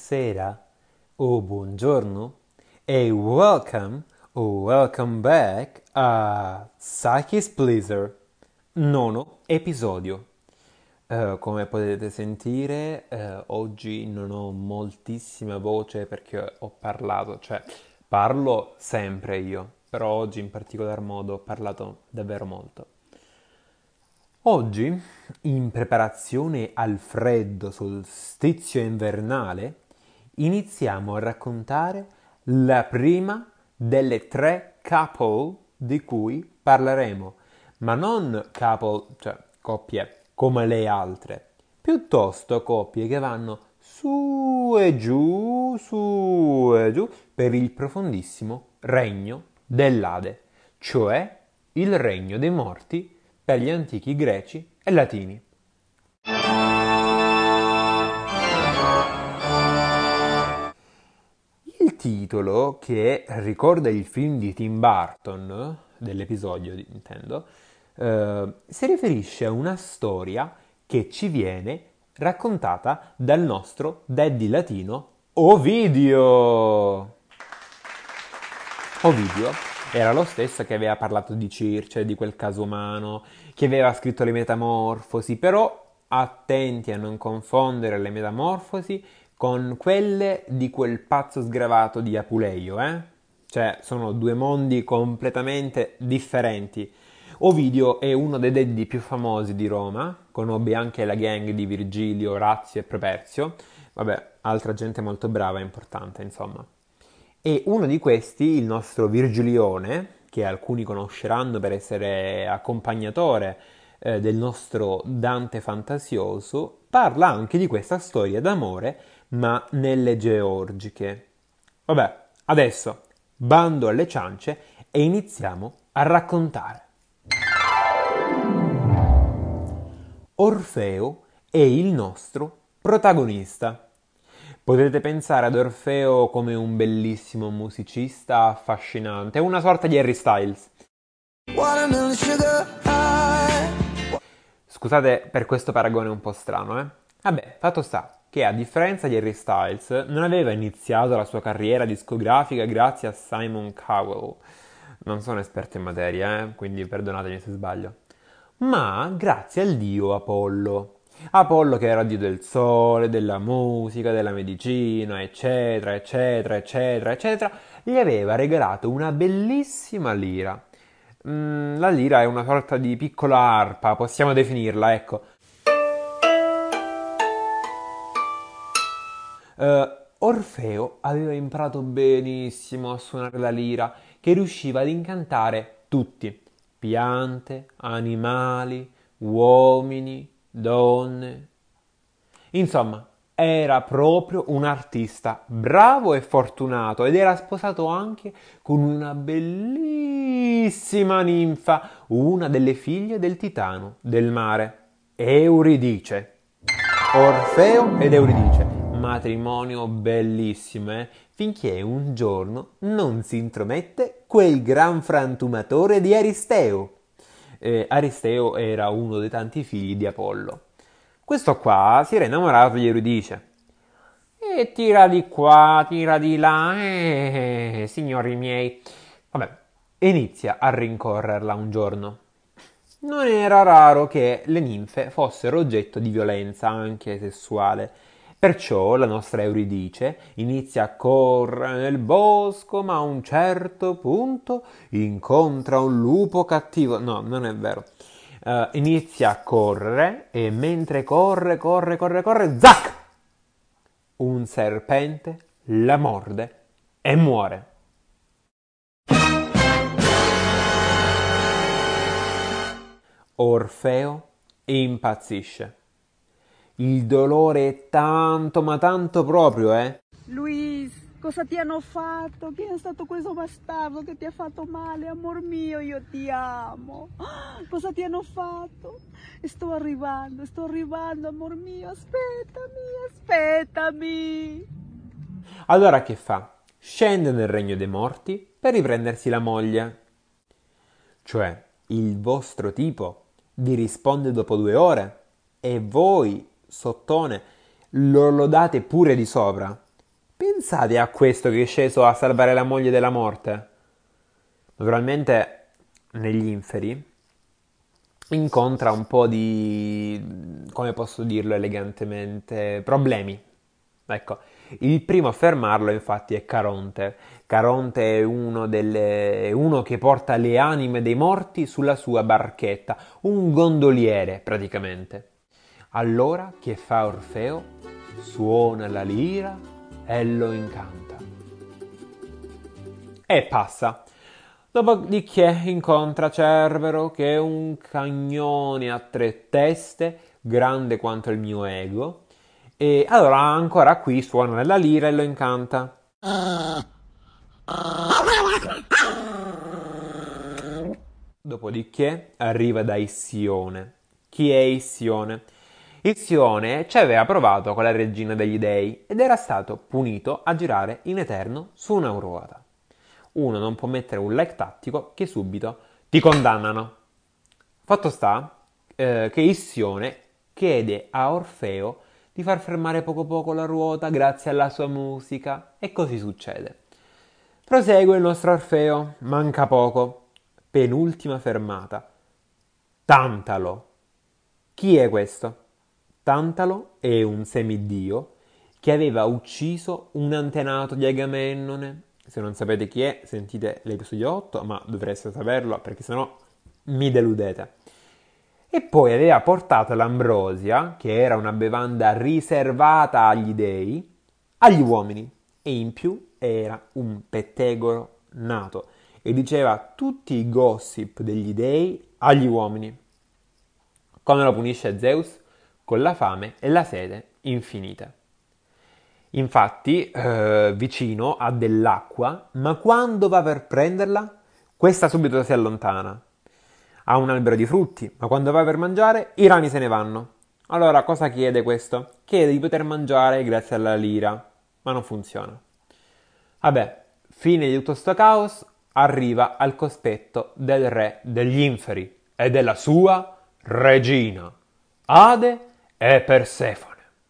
buonasera o buongiorno e welcome back a Psyche's Pleaser, nono episodio. Come potete sentire, oggi non ho moltissima voce perché ho parlato, parlo sempre io, però oggi in particolar modo ho parlato davvero molto. Oggi, in preparazione al freddo solstizio invernale, iniziamo a raccontare la prima delle tre couple di cui parleremo, ma non couple, cioè coppie come le altre, piuttosto coppie che vanno su e giù per il profondissimo regno dell'Ade, cioè il regno dei morti per gli antichi greci e latini. Il titolo, che ricorda il film di Tim Burton, dell'episodio intendo, si riferisce a una storia che ci viene raccontata dal nostro daddy latino Ovidio. Ovidio era lo stesso che aveva parlato di Circe, di quel caso umano, che aveva scritto le Metamorfosi, però attenti a non confondere le Metamorfosi con quelle di quel pazzo sgravato di Apuleio, eh? Cioè, sono due mondi completamente differenti. Ovidio è uno dei deddi più famosi di Roma, conobbe anche la gang di Virgilio, Orazio e Properzio, vabbè, altra gente molto brava e importante, insomma. E uno di questi, il nostro Virgilione, che alcuni conosceranno per essere accompagnatore del nostro Dante fantasioso, parla anche di questa storia d'amore, ma nelle Georgiche. Vabbè, adesso bando alle ciance e iniziamo a raccontare. Orfeo è il nostro protagonista. Potete pensare ad Orfeo come un bellissimo musicista affascinante, una sorta di Harry Styles. Scusate per questo paragone un po' strano, eh? Vabbè, fatto sta che a differenza di Harry Styles non aveva iniziato la sua carriera discografica grazie a Simon Cowell. Non sono esperto in materia, quindi perdonatemi se sbaglio. Ma grazie al dio Apollo. Apollo che era dio del sole, della musica, della medicina, eccetera, eccetera, eccetera, eccetera, gli aveva regalato una bellissima lira. La lira è una sorta di piccola arpa, possiamo definirla, ecco. Orfeo aveva imparato benissimo a suonare la lira, che riusciva ad incantare tutti, piante, animali, uomini, donne. Insomma, era proprio un artista bravo e fortunato ed era sposato anche con una bellissima ninfa, una delle figlie del Titano del mare, Euridice. Orfeo ed Euridice, matrimonio bellissimo, finché un giorno non si intromette quel gran frantumatore di Aristeo. Aristeo era uno dei tanti figli di Apollo. Questo qua si era innamorato di Euridice. E tira di qua, tira di là, signori miei. Vabbè, inizia a rincorrerla un giorno. Non era raro che le ninfe fossero oggetto di violenza anche sessuale. Perciò la nostra Euridice inizia a correre nel bosco, ma a un certo punto incontra un lupo cattivo. No, non è vero. Inizia a correre e mentre corre, zac! Un serpente la morde e muore. Orfeo impazzisce. Il dolore è tanto, ma tanto proprio, Luis, cosa ti hanno fatto? Chi è stato questo bastardo che ti ha fatto male? Amor mio, io ti amo. Cosa ti hanno fatto? Sto arrivando, amor mio. Aspettami. Allora che fa? Scende nel regno dei morti per riprendersi la moglie. Cioè, il vostro tipo vi risponde dopo 2 ore e voi, sottone, lo lodate pure di sopra. Pensate a questo che è sceso a salvare la moglie dalla morte. Naturalmente negli inferi incontra un po' di, come posso dirlo elegantemente, problemi. Ecco, il primo a fermarlo infatti è Caronte. Caronte è uno che porta le anime dei morti sulla sua barchetta, un gondoliere praticamente. Allora che fa Orfeo? Suona la lira e lo incanta. E passa. Dopodiché incontra Cerbero, che è un cagnone a 3 teste, grande quanto il mio ego. E allora ancora qui suona la lira e lo incanta. Dopodiché arriva da Issione. Chi è Issione? Issione ci aveva provato con la regina degli dei ed era stato punito a girare in eterno su una ruota. Uno non può mettere un like tattico che subito ti condannano. Fatto sta che Issione chiede a Orfeo di far fermare poco poco la ruota grazie alla sua musica e così succede. Prosegue il nostro Orfeo, manca poco. Penultima fermata. Tantalo. Chi è questo? Tantalo è un semidio che aveva ucciso un antenato di Agamennone. Se non sapete chi è, sentite l'episodio 8, ma dovreste saperlo perché sennò mi deludete. E poi aveva portato l'ambrosia, che era una bevanda riservata agli dei, agli uomini. E in più era un pettegolo nato e diceva tutti i gossip degli dei agli uomini. Come lo punisce Zeus? Con la fame e la sete infinite. Infatti, vicino ha dell'acqua, ma quando va per prenderla, questa subito si allontana. Ha un albero di frutti, ma quando va per mangiare, i rami se ne vanno. Allora, cosa chiede questo? Chiede di poter mangiare grazie alla lira, ma non funziona. Vabbè, fine di tutto sto caos, arriva al cospetto del re degli inferi e della sua regina, Ade e Persefone.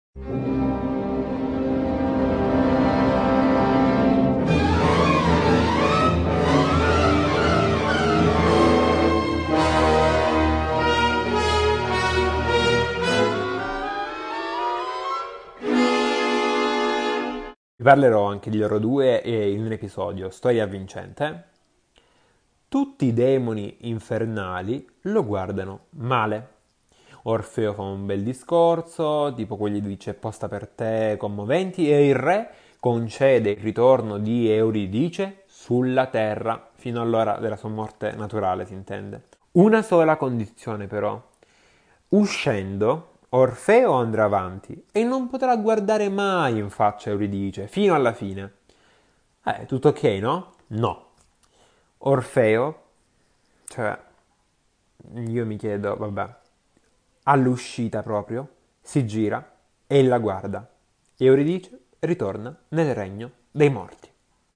Vi parlerò anche di loro due in un episodio, Storia vincente. Tutti i demoni infernali lo guardano male. Orfeo fa un bel discorso, tipo quelli dice posta per te commoventi, e il re concede il ritorno di Euridice sulla terra, fino all'ora della sua morte naturale, si intende. Una sola condizione però. Uscendo, Orfeo andrà avanti e non potrà guardare mai in faccia Euridice, fino alla fine. Tutto ok, no? No. Orfeo, cioè, io mi chiedo, vabbè, all'uscita proprio, si gira e la guarda. Euridice ritorna nel regno dei morti.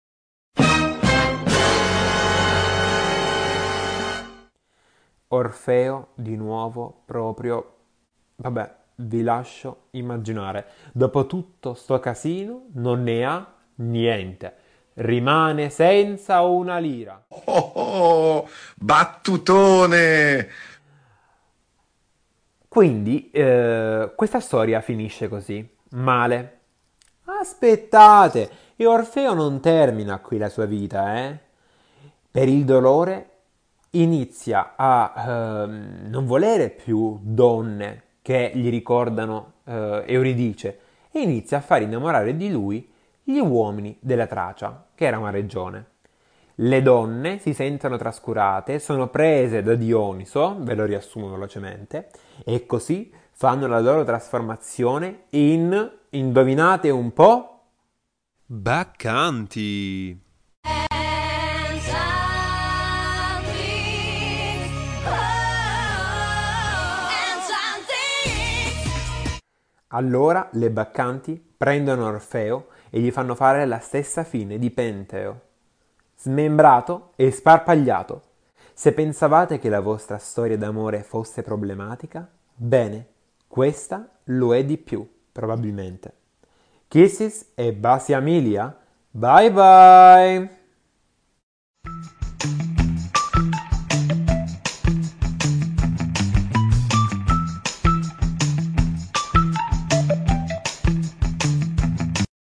Orfeo di nuovo proprio, vabbè, vi lascio immaginare. Dopo tutto sto casino non ne ha niente. Rimane senza una lira. Battutone! Quindi questa storia finisce così, male. Aspettate, e Orfeo non termina qui la sua vita, eh? Per il dolore inizia a non volere più donne che gli ricordano Euridice e inizia a far innamorare di lui gli uomini della Tracia, che era una regione. Le donne si sentono trascurate, sono prese da Dioniso, ve lo riassumo velocemente, e così fanno la loro trasformazione in, indovinate un po', baccanti. Allora le baccanti prendono Orfeo e gli fanno fare la stessa fine di Penteo, smembrato e sparpagliato. Se pensavate che la vostra storia d'amore fosse problematica, bene, questa lo è di più, probabilmente. Kisses e baci a Emilia. Bye bye!